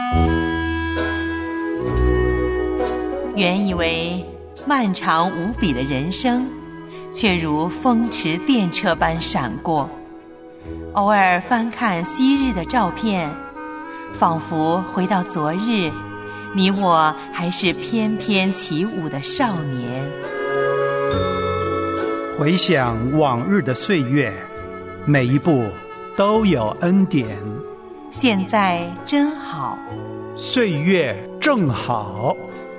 原以为漫长无比的人生，却如风驰电掣般闪过。偶尔翻看昔日的照片，仿佛回到昨日，你我还是翩翩起舞的少年。 回想往日的岁月，每一步都有恩典。 现在真好， 岁月正好。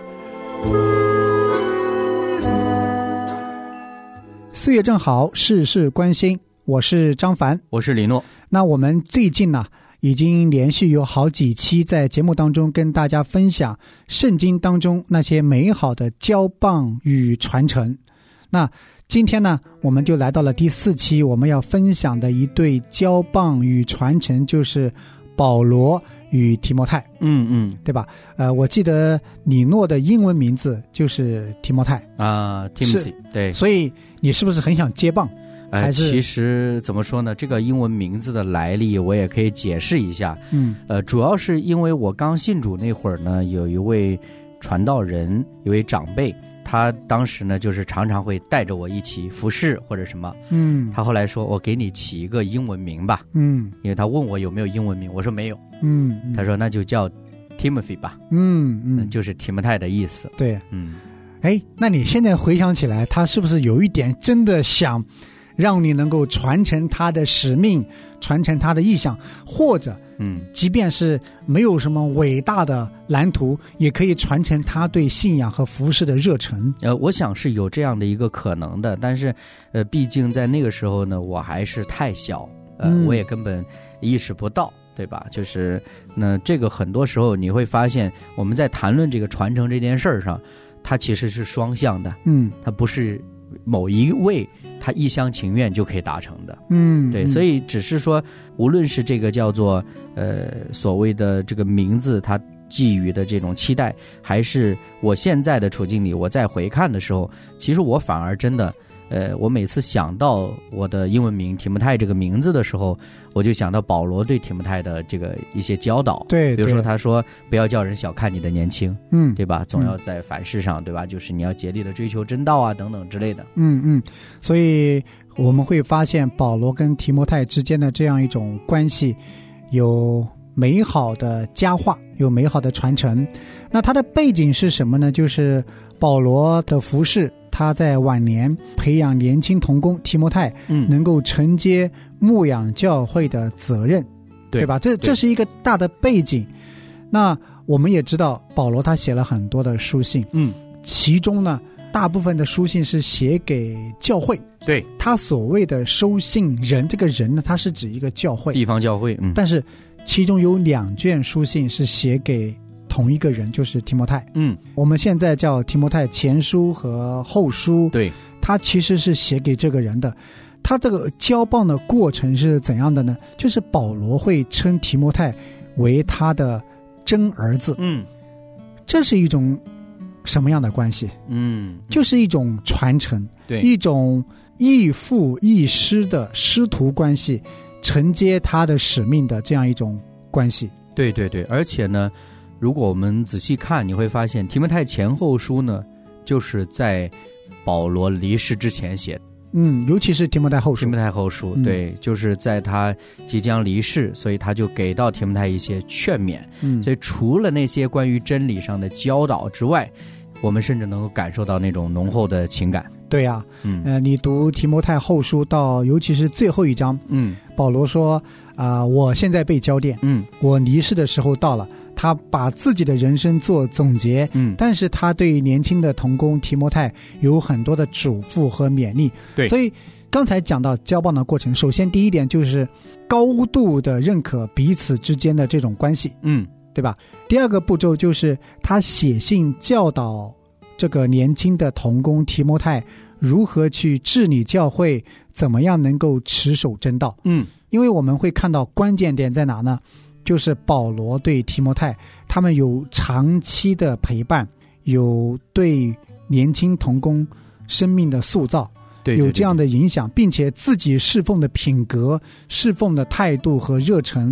岁月正好，事事关心。我是张凡， 我是李诺。 那我们最近呢，已经连续有好几期在节目当中跟大家分享圣经当中那些美好的交棒与传承。那今天呢，我们就来到了第4期，我们要分享的一对交棒与传承就是保罗与提摩太。对吧？我记得李诺的英文名字就是提摩太啊，Timothy， 对。 所以你是不是很想接棒？ 其实怎么说呢？这个英文名字的来历我也可以解释一下。主要是因为我刚信主那会儿呢，有一位传道人，一位长辈，他当时呢就是常常会带着我一起服侍或者什么。他后来说我给你起一个英文名吧。因为他问我有没有英文名，我说没有。他说那就叫 Timothy 吧。就是提摩太的意思。 对。那你现在回想起来，他是不是有一点真的想让你能够传承他的使命，传承他的意向，或者即便是没有什么伟大的蓝图，也可以传承他对信仰和服事的热忱？ 我想是有这样的一个可能的，但是毕竟在那个时候呢，我还是太小，我也根本意识不到，对吧？就是那这个很多时候你会发现，我们在谈论这个传承这件事儿上，它其实是双向的。它不是某一位他一厢情愿就可以达成的。对，所以只是说，无论是这个叫做所谓的这个名字，他寄予的这种期待，还是我现在的处境里，我再回看的时候，其实我反而真的，我每次想到我的英文名提摩太这个名字的时候，我就想到保罗对提摩太的这个一些教导。 对， 比如说他说不要叫人小看你的年轻，对吧？总要在凡事上，对吧？就是你要竭力的追求真道啊，等等之类的。 所以我们会发现保罗跟提摩太之间的这样一种关系，有美好的佳话，有美好的传承。那他的背景是什么呢？就是保罗的服事，他在晚年培养年轻同工提摩太，能够承接牧养教会的责任，对吧？这是一个大的背景。那我们也知道保罗他写了很多的书信，其中呢大部分的书信是写给教会。 对， 他所谓的收信人，这个人呢，他是指一个教会， 地方教会。 但是其中有2卷书信是写给同一个人，就是提摩太。我们现在叫提摩太前书和后书。 对， 他其实是写给这个人的。他这个交棒的过程是怎样的呢？就是保罗会称提摩太为他的真儿子。这是一种什么样的关系？就是一种传承， 对， 一种义父义师的师徒关系，承接他的使命的这样一种关系。 对，而且呢，如果我们仔细看，你会发现提摩太前后书呢，就是在保罗离世之前写的。 尤其是提摩太后书。 提摩太后书，对，就是在他即将离世，所以他就给到提摩太一些劝勉。所以除了那些关于真理上的教导之外，我们甚至能够感受到那种浓厚的情感。 对啊，你读提摩太后书到尤其是最后一章，保罗说我现在被交奠，我离世的时候到了。他把自己的人生做总结，但是他对年轻的同工提摩太有很多的嘱咐和勉励。 对， 所以刚才讲到交棒的过程，首先第一点就是高度的认可彼此之间的这种关系，对吧？第二个步骤就是他写信教导这个年轻的同工提摩太如何去治理教会，怎么样能够持守真道。因为我们会看到关键点在哪呢？就是保罗对提摩太他们有长期的陪伴，有对年轻同工生命的塑造，有这样的影响，并且自己侍奉的品格、侍奉的态度和热忱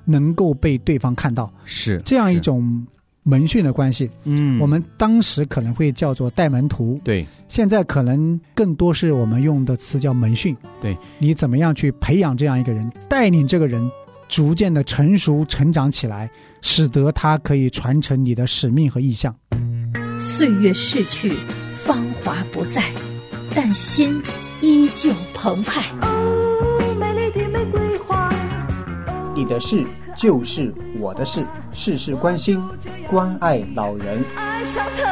能够被对方看到， 是这样一种门训的关系。我们当时可能会叫做带门徒， 对， 现在可能更多是我们用的词叫门训。 对， 你怎么样去培养这样一个人，带领这个人逐渐的成熟成长起来，使得他可以传承你的使命和意向。 岁月逝去，芳华不再，但心依旧澎湃。 哦，美丽的玫瑰花， 你的事就是我的事，事事关心，关爱老人。 爱上他。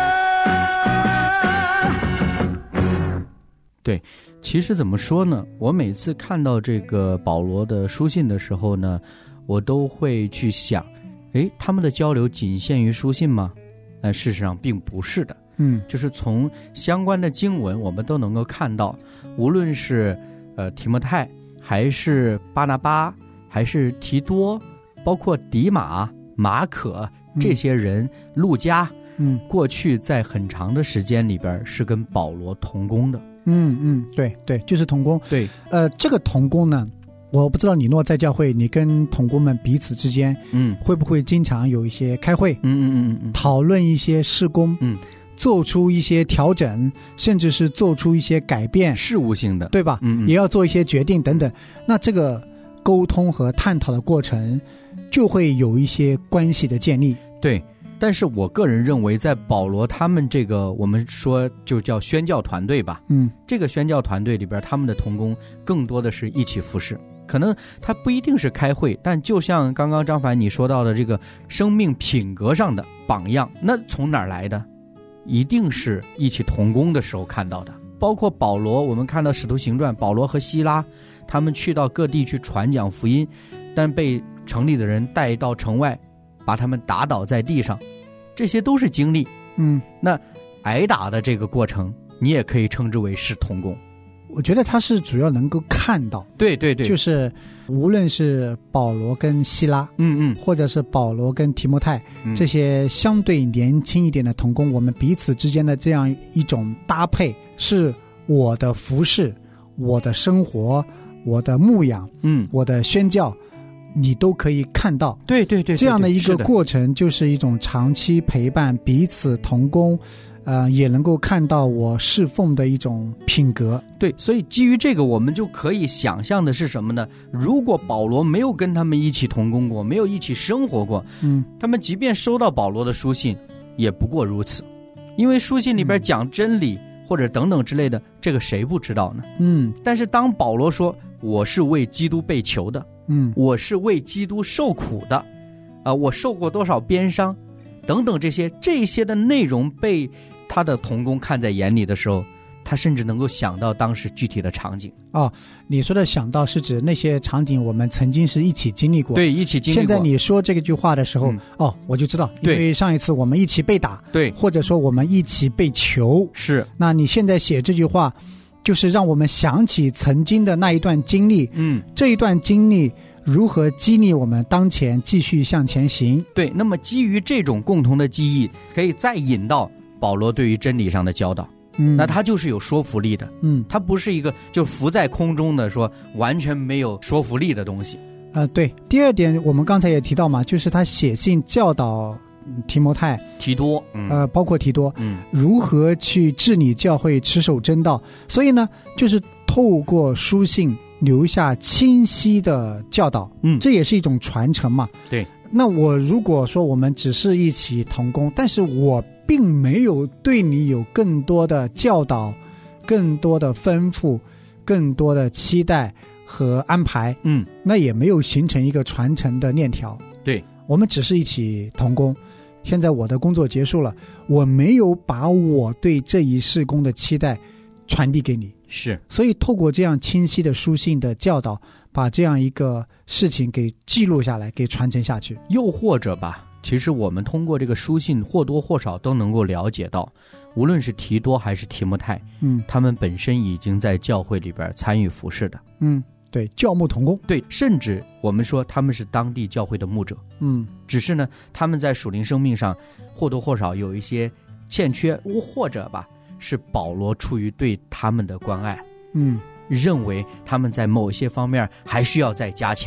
对，其实怎么说呢，我每次看到这个保罗的书信的时候呢，我都会去想，他们的交流仅限于书信吗？事实上并不是的。就是从相关的经文我们都能够看到，无论是提摩太，还是巴拿巴，还是提多，包括迪马、马可这些人，路加，过去在很长的时间里边是跟保罗同工的。 对对，就是同工。 对， 这个同工呢，我不知道你若在教会，你跟同工们彼此之间，会不会经常有一些开会，讨论一些事工，做出一些调整，甚至是做出一些改变， 事务性的， 对吧？也要做一些决定等等。那这个沟通和探讨的过程，就会有一些关系的建立。 对。但是我个人认为，在保罗他们这个我们说就叫宣教团队吧，这个宣教团队里边，他们的同工更多的是一起服侍。可能他不一定是开会，但就像刚刚张凡你说到的这个生命品格上的榜样，那从哪儿来的？一定是一起同工的时候看到的。包括保罗，我们看到使徒行传，保罗和希拉他们去到各地去传讲福音，但被城里的人带到城外，把他们打倒在地上，这些都是经历。那挨打的这个过程，你也可以称之为是同工。 我觉得他是主要能够看到， 对对对， 就是无论是保罗跟希拉，或者是保罗跟提摩太，这些相对年轻一点的同工，我们彼此之间的这样一种搭配，是我的服侍、我的生活、我的牧养，我的宣教，你都可以看到。 对对对， 这样的一个过程，就是一种长期陪伴，彼此同工。也能够看到我侍奉的一种品格。 对，所以基于这个，我们就可以想象的是什么呢？如果保罗没有跟他们一起同工过，没有一起生活过，他们即便收到保罗的书信，也不过如此。因为书信里边讲真理或者等等之类的，这个谁不知道呢？但是当保罗说我是为基督被囚的，我是为基督受苦的，我受过多少鞭伤，等等这些的内容被他的同工看在眼里的时候，他甚至能够想到当时具体的场景。 你说的想到是指那些场景我们曾经是一起经历过。 对，一起经历过。 现在你说这个句话的时候，我就知道，因为上一次我们一起被打， 对， 或者说我们一起被囚， 是。 那你现在写这句话，就是让我们想起曾经的那一段经历，这一段经历如何激励我们当前继续向前行。 对，那么基于这种共同的记忆，可以再引到保罗对于真理上的教导，那他就是有说服力的，他不是一个就浮在空中的说完全没有说服力的东西。 对。第二点，我们刚才也提到嘛，就是他写信教导提摩太、 提多， 包括提多，如何去治理教会、持守真道。所以呢，就是透过书信留下清晰的教导，这也是一种传承嘛。 对。 那我如果说我们只是一起同工，但是我并没有对你有更多的教导、更多的吩咐、更多的期待和安排，那也没有形成一个传承的链条。 对， 我们只是一起同工，现在我的工作结束了，我没有把我对这一事工的期待传递给你。 是， 所以透过这样清晰的书信的教导，把这样一个事情给记录下来，给传承下去。 又或者吧，其实我们通过这个书信或多或少都能够了解到，无论是提多还是提摩太，他们本身已经在教会里边参与服侍的， 对，教牧同工， 对，甚至我们说他们是当地教会的牧者，只是呢，他们在属灵生命上或多或少有一些欠缺，或者吧，是保罗出于对他们的关爱，认为他们在某些方面还需要再加强，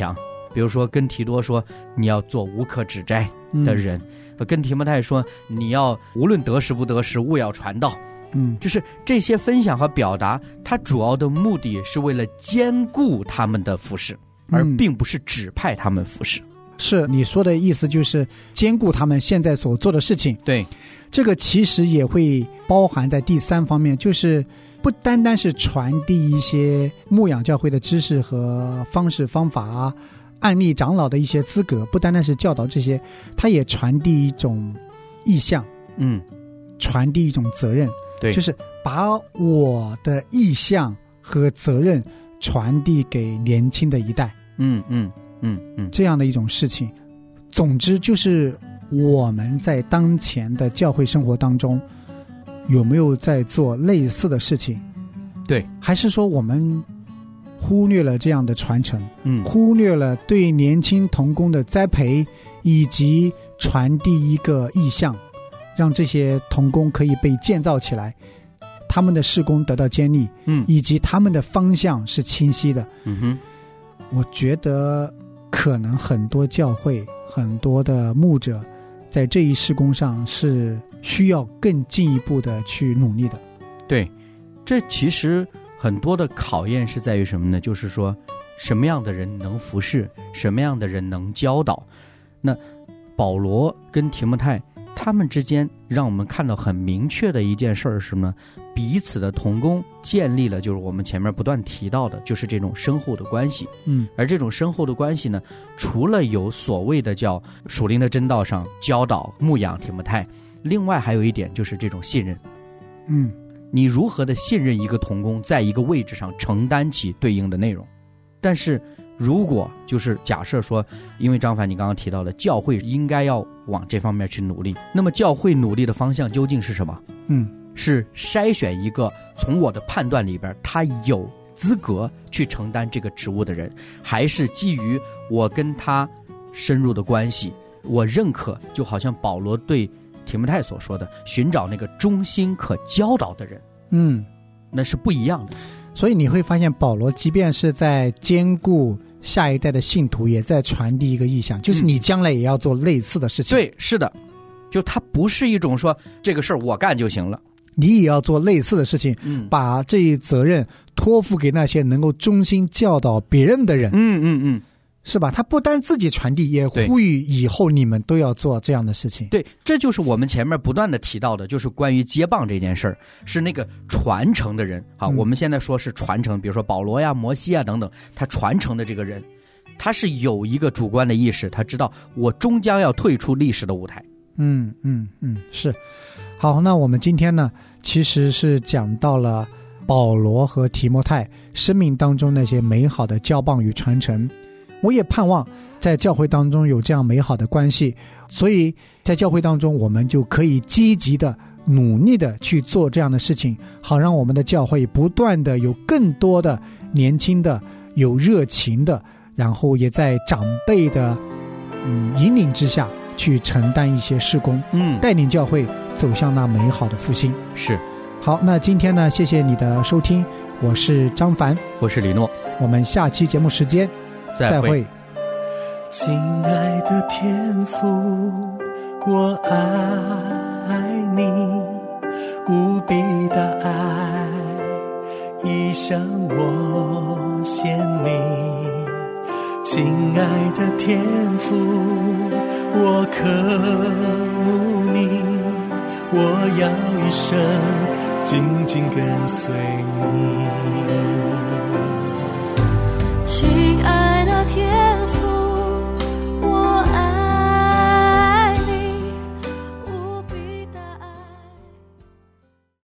比如说跟提多说你要做无可指摘的人，跟提摩太说你要无论得时不得时务要传道。就是这些分享和表达，它主要的目的是为了兼顾他们的服事，而并不是指派他们服事。 是你说的意思，就是兼顾他们现在所做的事情。 对， 这个其实也会包含在第三方面，就是不单单是传递一些牧养教会的知识和方式方法啊，案例长老的一些资格，不单单是教导这些，它也传递一种意向，传递一种责任。对，就是把我的意向和责任传递给年轻的一代。这样的一种事情。总之就是我们在当前的教会生活当中有没有在做类似的事情？对，还是说我们忽略了这样的传承，忽略了对年轻同工的栽培，以及传递一个意向，让这些同工可以被建造起来，他们的事工得到建立，以及他们的方向是清晰的。我觉得可能很多教会很多的牧者在这一事工上是需要更进一步的去努力的。 对，这其实很多的考验是在于什么呢？就是说什么样的人能服侍，什么样的人能教导。那保罗跟提摩太他们之间让我们看到很明确的一件事是什么呢？彼此的同工建立了就是我们前面不断提到的，就是这种深厚的关系。而这种深厚的关系呢，除了有所谓的叫属灵的真道上教导牧养提摩太，另外还有一点就是这种信任。你如何的信任一个同工在一个位置上承担起对应的内容。但是如果就是假设说，因为张凡你刚刚提到了教会应该要往这方面去努力，那么教会努力的方向究竟是什么？是筛选一个从我的判断里边他有资格去承担这个职务的人，还是基于我跟他深入的关系，我认可，就好像保罗对提摩太所说的，寻找那个忠心可教导的人，那是不一样的。 所以你会发现保罗即便是在兼顾下一代的信徒，也在传递一个意向，就是你将来也要做类似的事情。 对，是的，就他不是一种说这个事儿我干就行了， 你也要做类似的事情，把这一责任托付给那些能够忠心教导别人的人。是吧？他不单自己传递，也呼吁以后你们都要做这样的事情。 对，这就是我们前面不断的提到的，就是关于接棒这件事儿，是那个传承的人。好，我们现在说是传承，比如说保罗呀、摩西啊等等，他传承的这个人，他是有一个主观的意识，他知道我终将要退出历史的舞台。 是。好，那我们今天呢，其实是讲到了保罗和提摩太生命当中那些美好的交棒与传承。我也盼望在教会当中有这样美好的关系，所以在教会当中我们就可以积极的努力的去做这样的事情，好让我们的教会不断的有更多的年轻的有热情的，然后也在长辈的引领之下去承担一些事工，带领教会走向那美好的复兴。 是。 好，那今天呢，谢谢你的收听，我是张凡， 我是李诺， 我们下期节目时间再会。 亲爱的天父，我爱你，无比的爱已向我显明。亲爱的天父，我渴慕你，我要一生紧紧跟随你。